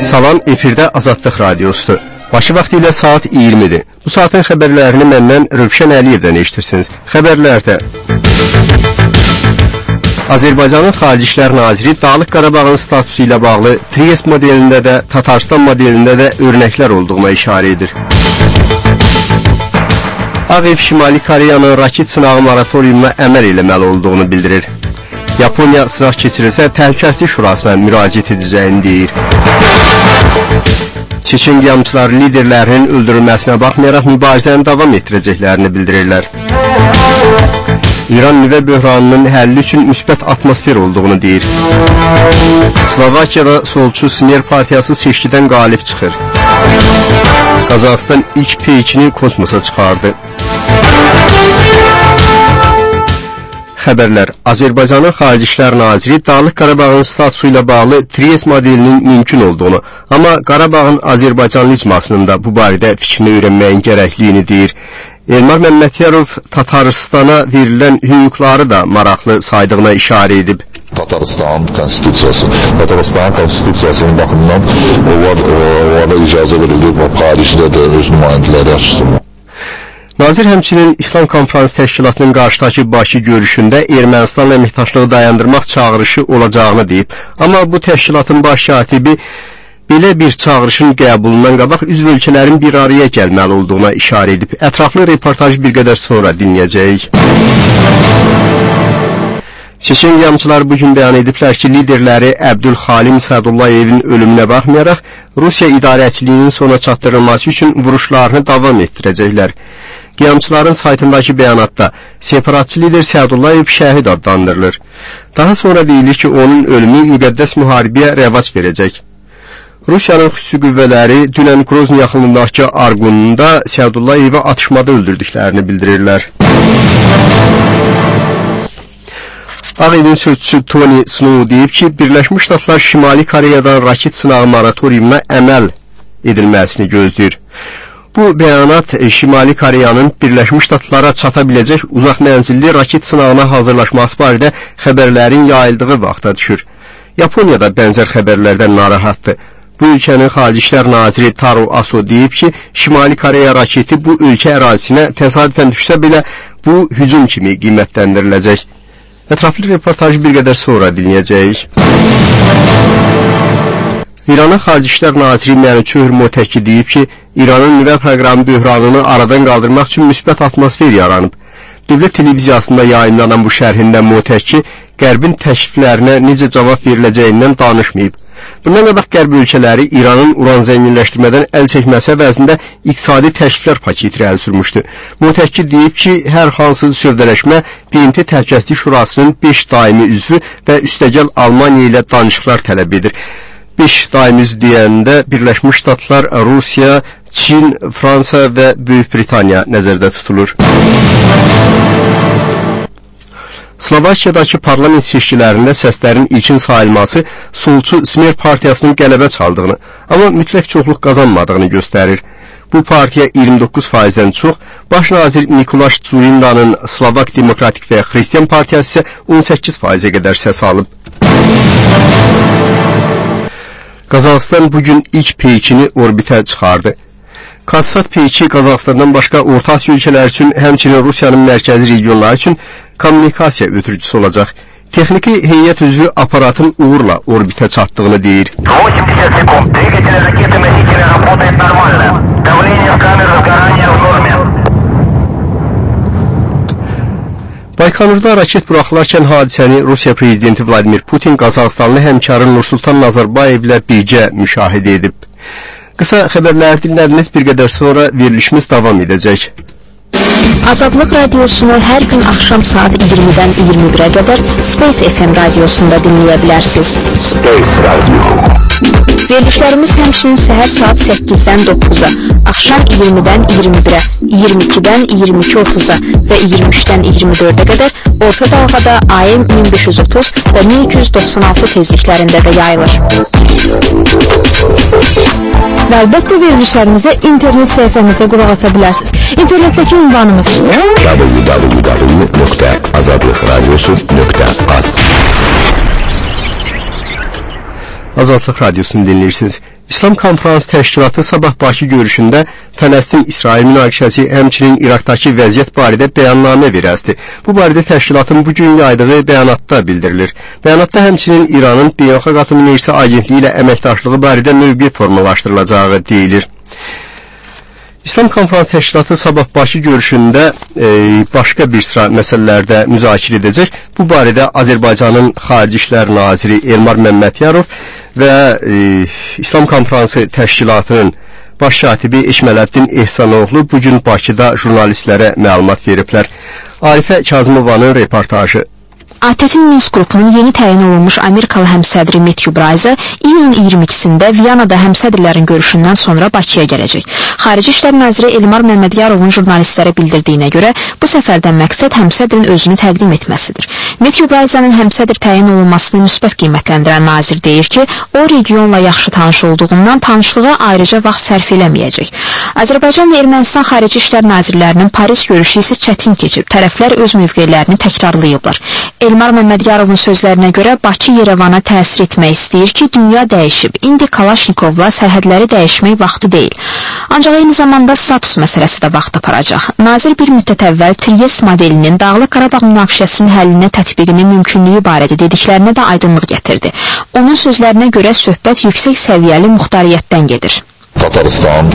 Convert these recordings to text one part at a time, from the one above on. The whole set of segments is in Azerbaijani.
Salam, efirdə Azadlıq Radiosudur. Başı vaxtı ilə saat 20-dir. Bu saatin xəbərlərini məndən Rövşən Əliyevdən eşitirsiniz. Xəbərlərdə Azərbaycanın Xarici İşlər Naziri Dağlıq Qarabağın statusu ilə bağlı Triest modelində də, Tatarstan modelində də örnəklər olduğuna işarə edir. Ağ Ev Şimali Koreyanın raket sınağı moratoriumuna əməl eləməli olduğunu bildirir. Yaponiya sınaq keçirirsə Təhlükəsizlik Şurasına müraciət edəcəyini deyir. Çeçen qiyamçıları liderlərinin öldürülməsinə baxmayaraq mübarizəni davam etdirəcəklərini bildirirlər. İran nüvə böhranının həlli üçün müsbət atmosfer olduğunu deyir. Slovakiyada solçu Smer partiyası seçkidən qalib çıxır. Qazaxıstan ilk peykini kosmosa çıxardı. Xəbərlər. Azərbaycanın Xarici İşlər Naziri Dağlıq Qarabağın statusu ilə bağlı Triest modelinin mümkün olduğunu, amma Qarabağın Azərbaycanlı icmasının da bu barədə fikrini öyrənməyin gərəkliyini deyir. Elmar Məmmədiyarov Tataristana verilən hüquqları da maraqlı saydığına işarə edib. Tatarıstan konstitusiyasının baxımından orada icazə verilir və xaricdə də öz nümayəndələri açsın. Nazir həmçinin İslam Konferans Təşkilatının qarşıdakı Bakı görüşündə Ermənistanla əməkdaşlığı dayandırmaq çağırışı olacağını deyib. Amma bu təşkilatın baş katibi belə bir çağırışın qəbulundan qabaq üzv ölkələrin bir araya gəlməli olduğuna işarə edib. Ətraflı reportajı bir qədər sonra dinləyəcəyik. Çeçen qiyamçılar bugün bəyan ediblər ki, liderləri Əbdülxalim Sədullayevin ölümünə baxmayaraq Rusiya idarəçiliyinin sona çatdırılması üçün vuruşlarını davam etdirəcəklər. Qiyamçıların saytındakı bəyanatda separatçı lider Sədullayev şəhid adlandırılır. Daha sonra deyilir ki, onun ölümü müqəddəs müharibəyə rəvac verəcək. Rusiyanın xüsusi qüvvələri dünən Grozny yaxınlığındakı Argununda Sədullayevi atışmada öldürdüklərini bildirirlər. Ağ Evin sözçüsü Tony Snow deyib ki, Birləşmiş Ştatlar Şimali Koreyadan raket sınağı moratoriumuna əməl edilməsini gözləyir. Bu bəyanat Şimali Koreyanın Birləşmiş Ştatlara çata biləcək uzaq mənzilli raket sınağına hazırlaşması barədə xəbərlərin yayıldığı vaxta düşür. Yaponiya da bənzər xəbərlərdən narahatdır. Bu ölkənin Xarici İşlər Naziri Taro Aso deyib ki, Şimali Koreya raketi bu ölkə ərazisinə təsadüfən düşsə belə bu hücum kimi qiymətləndiriləcək. Ətraflı reportajı bir qədər sonra dinləyəcəyik. İranın Xarici İşlər Naziri Mənüçöhr Moteki deyib ki, İranın nüvə proqramı böhranını aradan qaldırmaq üçün müsbət atmosfer yaranıb. Dövlət televiziyasında yayımlanan bu şərhində Moteki Qərbin təkliflərinə necə cavab veriləcəyindən danışmayıb. Bundan qabaq Qərb ölkələri İranın uran zənginləşdirmədən əl çəkməsi əvəzində iqtisadi təkliflər paketi irəli sürmüşdü. Moteki deyib ki, hər hansı sövdələşmə BMT Təhlükəsizlik Şurasının 5 daimi üzvü və üstəgəl Almaniya ilə danışıqlar tələb edir. 5 daimi üzv deyəndə Birləşmiş Ştatlar, Rusiya, Çin, Fransa və Böyük Britaniya nəzərdə tutulur. Slovakiyadakı parlament seçkilərində səslərin ilkin sayılması solçu Smer partiyasının qələbə çaldığını, amma mütləq çoxluq qazanmadığını göstərir. Bu partiya 29%-dən çox, baş nazir Mikulaş Zurindanın Slovak Demokratik və Xristian partiyası isə 18%-ə qədər səs alıb. Qazaxıstan bugün ilk peykini orbitə çıxardı. Kassat peyki Qazaxıstandan başqa Orta Asiya ölkələri üçün, həmçinin Rusiyanın mərkəzi regionları üçün kommunikasiya ötürücüsü olacaq. Texniki heyət üzvü aparatın uğurla orbitə çatdığını deyir. 80 sekund. Двигатели ракеты-носителя работает нормально. Давление в камеру сгорания в норме. Baykonurda raket buraxılarkən hadisəni Rusiya prezidenti Vladimir Putin Qazaxıstanlı həmkarı Nursultan Nazarbayev ilə birgə müşahidə edib. Qısa xəbərləri dinlədiniz, bir qədər sonra verilişimiz davam edəcək. Azadlıq Radiosunu hər gün axşam saat 20-dən 21-ə qədər Space FM radiosunda dinləyə bilərsiniz. Space Radio. Verilişlərimiz həmçinin səhər saat 8-dən 9-a, axşam 20-dən 21-ə, 22-dən 22:30-a və 23-dən 24-ə qədər orta dalğada AM 1530 və 1296 tezliklərində də yayılır. Və əlbəttə verilişlərimizə internet səhifəmizdə qulaq asa bilərsiniz. İnternetdəki ünvanımız www.azadlıqradiosu.az. Azadlıq Radiosunu dinləyirsiniz. İslam Konferansı Təşkilatı sabah Bakı görüşündə Fələstin-İsrail münaqişəsi, həmçinin İraqdakı vəziyyət barədə bəyannamə verəzdi. Bu barədə təşkilatın bugün yaydığı bəyanatda bildirilir. Bəyanatda həmçinin İranın Beynəlxalq Atom Enerjisi Agentliyi ilə əməkdaşlığı barədə mövqe formalaşdırılacağı deyilir. İslam Konferansı Təşkilatı sabah Bakı görüşündə başqa bir sıra məsələlərdə müzakirə edəcək. Bu barədə Azərbaycanın Xarici İşlər Naziri Elmar Məmmədiyarov və İslam Konferansı Təşkilatının baş katibi Eşmələddin Ehsanoğlu bugün Bakıda jurnalistlərə məlumat veriblər. Arifə Kazımovanın reportajı. ATƏT-in Minsk qrupunun yeni təyin olunmuş Amerikalı həmsədri Matthew Bryce iyunun 22-sində Viyanada həmsədrlərin görüşündən sonra Bakıya gələcək. Xarici İşlər Naziri Elmar Məmmədiyarovun jurnalistlərə bildirdiyinə görə bu səfərdən məqsəd həmsədrin özünü təqdim etməsidir. Matthew Bryce'nin həmsədr təyin olunmasını müsbət qiymətləndirən nazir deyir ki, o regionla yaxşı tanış olduğundan tanışlığa ayrıca vaxt sərf eləməyəcək. Azərbaycan və Ermənistan Xarici İşlər Nazirlərinin Paris görüşü isə çətin keçib, tərəflər öz mövqelərini təkrarlayıblar. Elmar Məmmədiyarovun sözlərinə görə Bakı Yerevana təsir etmək istəyir ki, dünya dəyişib, indi Kalaşnikovla sərhədləri dəyişmək vaxtı deyil. Ancaq eyni zamanda status məsələsi də vaxt aparacaq. Nazir bir müddət əvvəl Triest modelinin Dağlıq Qarabağ münaqişəsinin həllinə tətbiqinin mümkünlüyü barədə dediklərinə də aydınlıq gətirdi. Onun sözlərinə görə söhbət yüksək səviyyəli muxtariyyətdən gedir. Tataristanın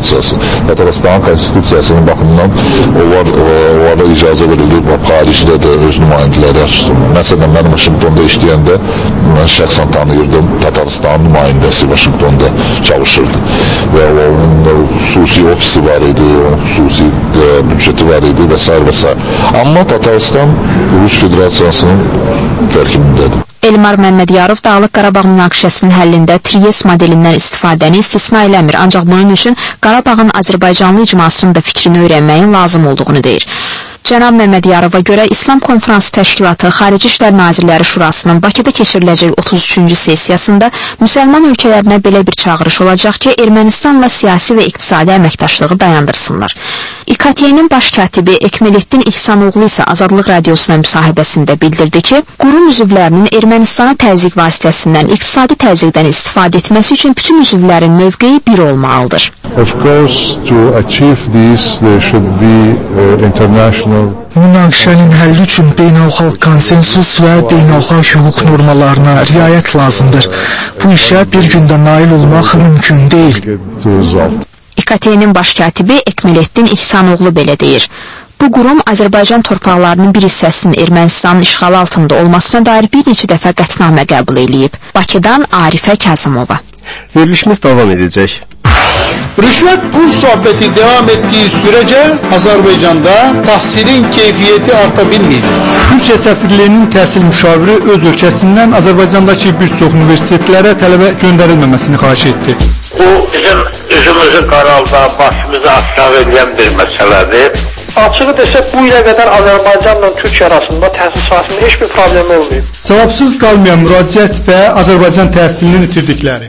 konstitusiyasının baxımından onlara icazə verilir, xaricdə də öz nümayəndələri açsın. Məsələn, mən Vaşinqtonda işləyəndə mən şəxsən tanıyırdım, Tataristanın nümayəndəsi Vaşinqtonda çalışırdı və onun xüsusi ofisi var idi, xüsusi büdceti var idi və s. və s. Amma Tataristan Rus Federasiyasının tərkibindədir. Elmar Məmmədiyarov Dağlıq Qarabağ münaqişəsinin həllində Triest modelindən istifadəni istisna eləmir, ancaq bunun üçün Qarabağın Azərbaycanlı icmasının da fikrini öyrənməyin lazım olduğunu deyir. Cənab Məmmədiyarova görə İslam Konferansı Təşkilatı Xarici İşlər Nazirləri Şurasının Bakıda keçiriləcək 33-cü sessiyasında müsəlman ölkələrinə belə bir çağırış olacaq ki, Ermənistanla siyasi və iqtisadi əməkdaşlığı dayandırsınlar. İKT-nin baş katibi Ekmelettin İhsanoğlu isə Azadlıq Radiosuna müsahibəsində bildirdi ki, qurum üzvlərinin Ermənistana təzyiq vasitəsindən iqtisadi təzyiqdən istifadə etməsi üçün bütün üzvlərin mövqeyi bir olmalıdır. Of course, to achieve this, there should be international. Münaqişənin həlli üçün beynəlxalq konsensus və beynəlxalq hüquq normalarına riayət lazımdır. Bu işə bir gündə nail olmaq mümkün deyil. İKT-nin baş katibi Ekmelettin İhsanoğlu belə deyir. Bu qurum Azərbaycan torpaqlarının bir hissəsinin Ermənistanın işğalı altında olmasına dair bir neçə dəfə qətnamə qəbul edilib. Bakıdan Arifə Kazımova. Verilişimiz davam edəcək. Rüşvet pul sohbeti devam ettiği sürece Azerbaycan'da tahsilin keyfiyeti artabilmeyecek. Türkiye səfirliyinin təhsil müşaviri öz ölkəsindən Azərbaycandakı bir çox universitetlərə tələbə göndərilməməsini xahiş etdi. Bu bizim üzümüzü qaralda, başımızı aşağı edən bir məsələdir. Açığı desək, bu ilə qədər Azərbaycanla Türkiyə arasında təhsil sahəsində heç bir problem olmayıb. Cavabsız qalmayan müraciət və Azərbaycan təhsilinin itirdikləri.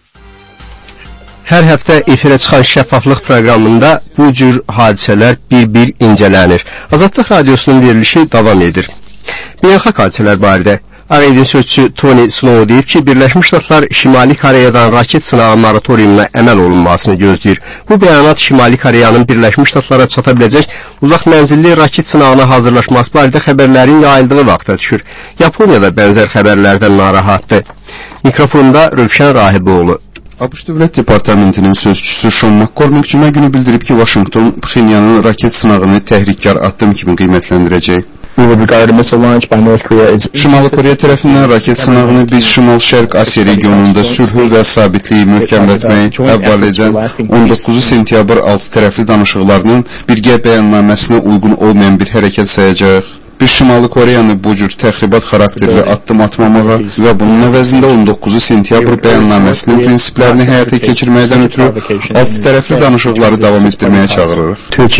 Hər həftə efirə çıxan şəffaflıq proqramında bu cür hadisələr bir-bir incələnir. Azadlıq Radiosunun verilişi davam edir. Beynəlxalq hadisələr barədə Ağ Evin sözçüsü Tony Snow deyib ki, Birləşmiş Ştatlar Şimali Koreyadan raket sınağı moratoriumuna əməl olunmasını gözləyir. Bu bəyanat Şimali Koreyanın Birləşmiş Ştatlara çata biləcək uzaq mənzilli raket sınağına hazırlaşması barədə xəbərlərin yayıldığı vaxta düşür. Yaponiya da bənzər xəbərlərdən narahatdır. Mikrofonda Rövşən Rahiboğlu. ABŞ Dövlət Departamentinin sözçüsü Sean McCormick cümə günü bildirib ki, Vaşinqton Pxenyanın raket sınağını təhrikkar addım kimi qiymətləndirəcək. Şimali Koreya tərəfindən raket sınağını biz Şimal-Şərq Asiya regionunda sülhü və sabitliyi möhkəmlətməyi əvvəl edən 19 sentyabr 6 tərəfli danışıqlarının birgə bəyannaməsinə uyğun olmayan bir hərəkət sayacaq. Biz Şimali Koreyanı bu cür təxribat xarakterli addım atmamağa və bunun əvəzində 19 sentyabr bəyannaməsinin prinsiplərini həyata keçirməkdən ötürü alt tərəfli danışıqları davam etdirməyə çağırırıq.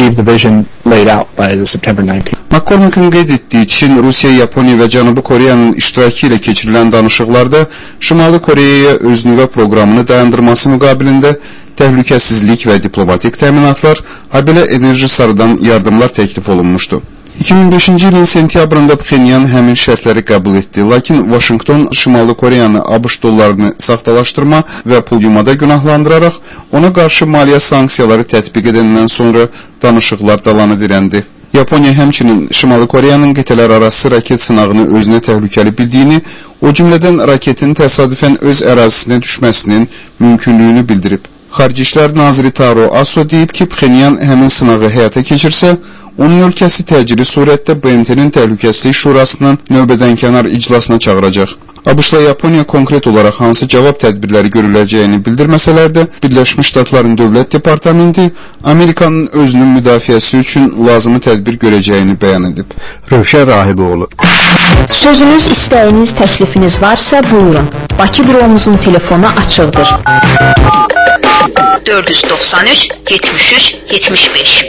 McCormick'in qeyd etdiyi Çin, Rusiya, Yaponiya və Cənubi Koreyanın iştirakı ilə keçirilən danışıqlarda Şimali Koreyaya öz nüvə proqramını dayandırması müqabilində təhlükəsizlik və diplomatik təminatlar, habelə enerji sarıdan yardımlar təklif olunmuşdu. 2005-ci ilin sentyabrında Pxenyan həmin şərtləri qəbul etdi, lakin Vaşinqton Şimali Koreyanı ABŞ dollarını saxtalaşdırma və pul yumada günahlandıraraq ona qarşı maliyyə sanksiyaları tətbiq edəndən sonra danışıqlar dalanı dirəndi. Yaponiya həmçinin Şimali Koreyanın qitələr arası raket sınağını özünə təhlükəli bildiyini, o cümlədən raketin təsadüfən öz ərazisinə düşməsinin mümkünlüyünü bildirib. Xarici İşlər Naziri Taro Aso deyib ki, Pxenyan həmin sınağı həyata keçirsə, onun ölkəsi təcili surətdə BMT-nin Təhlükəsizlik Şurasının növbədənkənar iclasına çağıracaq. ABŞ-la Yaponiya konkret olaraq hansı cavab tədbirləri görüləcəyini bildirməsələr də, Birləşmiş Ştatların Dövlət Departamenti Amerikanın özünün müdafiəsi üçün lazımi tədbir görəcəyini bəyan edib. Rövşən Rahiboğlu. Sözünüz, istəyiniz, təklifiniz varsa buyurun. Bakı büromuzun telefonu açıqdır. 493 73 75.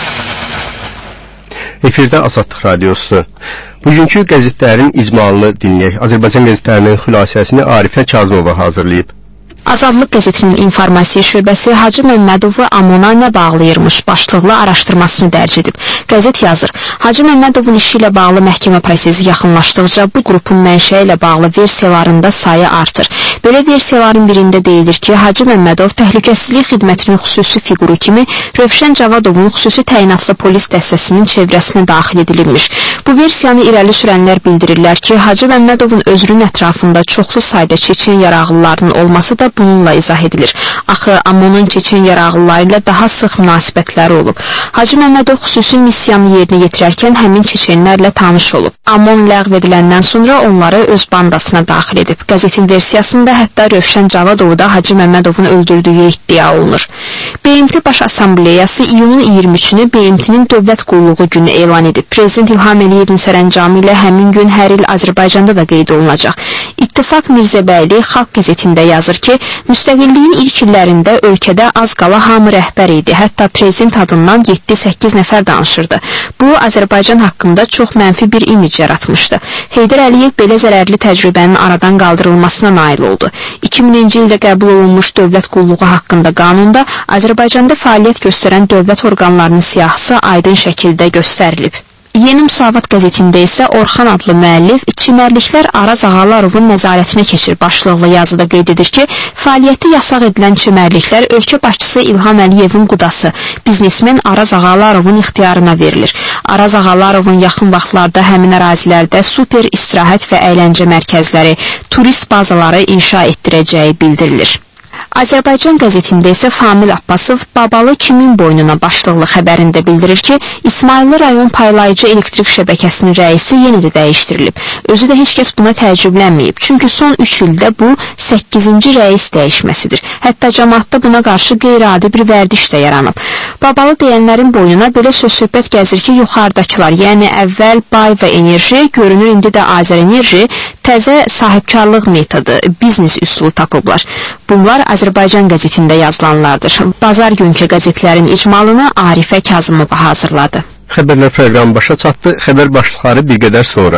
Efirdə Azadlıq Radiosu. Bugünkü qəzetlərin icmalını dinləyək. Azərbaycan qəzetlərinin xülasəsini Arifə Kazımova hazırlayıb. Azadlıq qəzetinin informasiya şöbəsi Hacı Məmmədovu Amona nə bağlayırmış başlıqlı araşdırmasını dərc edib. Qəzet yazır, Hacı Məmmədovun işi ilə bağlı məhkəmə prosesi yaxınlaşdıqca bu qrupun mənşəyi ilə bağlı versiyalarında sayı artır. Belə versiyaların birində deyilir ki, Hacı Məmmədov təhlükəsizlik xidmətinin xüsusi fiquru kimi Rövşən Cavadovun xüsusi təyinatlı polis dəstəsinin çevrəsinə daxil edilmiş. Bu versiyanı irəli sürənlər bildirirlər ki, Hacı Məmmədovun özünün ətrafında çoxlu sayda çeçen yarağlılarının olması da bununla izah edilir. Axı Amonun çeçen yarağlıları ilə daha sıx münasibətləri olub. Hacı Məmmədov xüsusi missiyanı yerinə yetirərkən həmin çeçenlərlə tanış olub. Amon ləğv ediləndən sonra onları öz bandasına daxil edib. Qəzetin versiyasında hətta Rövşən Cavadovu da Hacı Məmmədovun öldürdüyü iddia olunur. BMT Baş Assambleyası iyunun 23-ünü BMT-nin dövlət qulluğu günü elan edib. Prezident İlham Əliyevin sərəncamı ilə həmin gün hər il Azərbaycanda da qeyd olunacaq. İttifaq Mirzəbəyli Xalq qəzetində yazır ki, müstəqilliyin ilk illərində ölkədə az qala hamı rəhbər idi. Hətta prezident adından 7-8 nəfər danışırdı. Bu, Azərbaycan haqqında çox mənfi bir imic yaratmışdı. Heydər Əliyev belə zərərli təcrübənin aradan qaldırılmasına nail oldu. 2000-ci ildə qəbul olunmuş dövlət qulluğu haqqında qanunda Azərbaycanda fəaliyyət göstərən dövlət orqanlarının siyahısı aydın şəkildə göstərilib. Yeni Müsavat qəzetində isə Orxan adlı müəllif çimərliklər Araz Ağalarovun nəzarətinə keçir başlıqlı yazıda qeyd edir ki, fəaliyyəti yasaq edilən çimərliklər ölkə başçısı İlham Əliyevin qudası, biznesmen Araz Ağalarovun ixtiyarına verilir. Araz Ağalarovun yaxın vaxtlarda həmin ərazilərdə super istirahət və əyləncə mərkəzləri, turist bazaları inşa etdirəcəyi bildirilir. Azərbaycan qəzetində isə Famil Abbasov Babalı kimin boynuna başlıqlı xəbərində bildirir ki, İsmayıllı rayon paylayıcı elektrik şəbəkəsinin rəisi yenə də dəyişdirilib. Özü də heç kəs buna təəccüblənməyib, çünki son 3 ildə bu 8-ci rəis dəyişməsidir. Hətta cəmaatda buna qarşı qeyri-adi bir vərdiş də yaranıb. Babalı deyənlərin boynuna belə söz-söhbət gəzir ki, yuxarıdakılar, yəni əvvəl Bay və Enerji, görünür indi də Azərenerji, təzə sahibkarlıq metodu, biznes üsulu tapıblar. Bunlar Azərbaycan qəzetində yazılanlardır. Bazar günkü qəzetlərin icmalını Arifə Kazımova hazırladı. Xəbərlər proqramı başa çatdı. Xəbər başlıqları bir qədər sonra.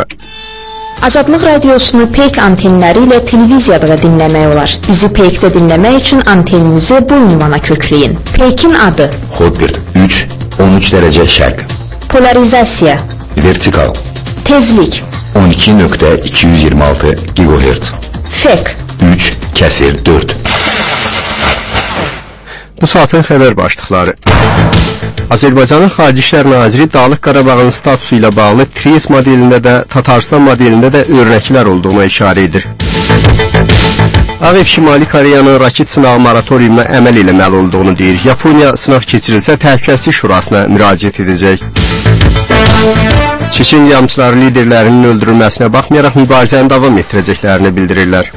Azadlıq radiosunu Peyk antenləri ilə televiziyada da dinləmək olar. Bizi Peykdə dinləmək üçün anteninizi bu ünvana kökləyin. Peykin adı Hotbird 3, 13 dərəcə şərq. Polarizasiya Vertikal Tezlik 12.226 GHz. Fek 3, kəsir 4. Bu saatın xəbər başlıqları. Azərbaycanın Xarici İşlər Naziri Dağlıq Qarabağın statusu ilə bağlı Trieste modelində də, Tatarstan modelində də örnəklər olduğuna işarə edir. Ağev Şimali Koreyanın raket sınağı moratoriumuna əməl eləməli olduğunu deyir. Yaponiya sınaq keçirilsə Təhlükəsizlik Şurasına müraciət edəcək. Çeçen yamçıları liderlərinin öldürülməsinə baxmayaraq mübarizəni davam etdirəcəklərini bildirirlər.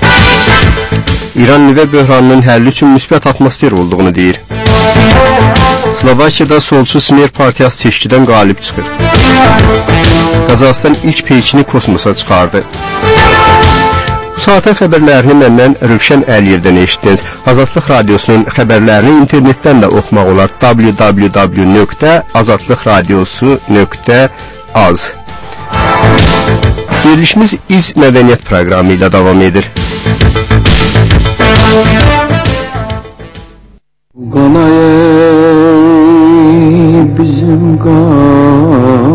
İran nüvə böhranının həlli üçün müsbət atmosfer olduğunu deyir. Slovakiyada solçu Smer partiyası seçkidən qalib çıxır. Qazaxıstan ilk peykini kosmosa çıxardı. Bu saatın xəbərlərini məndən Rövşən Əliyevdən eşitdiniz. Azadlıq Radiosunun xəbərlərini internetdən də oxumaq olar. www.azadlıqradiosu.az. Verilişimiz İz Mədəniyyət proqramı ilə davam edir. Qanayı bizim qan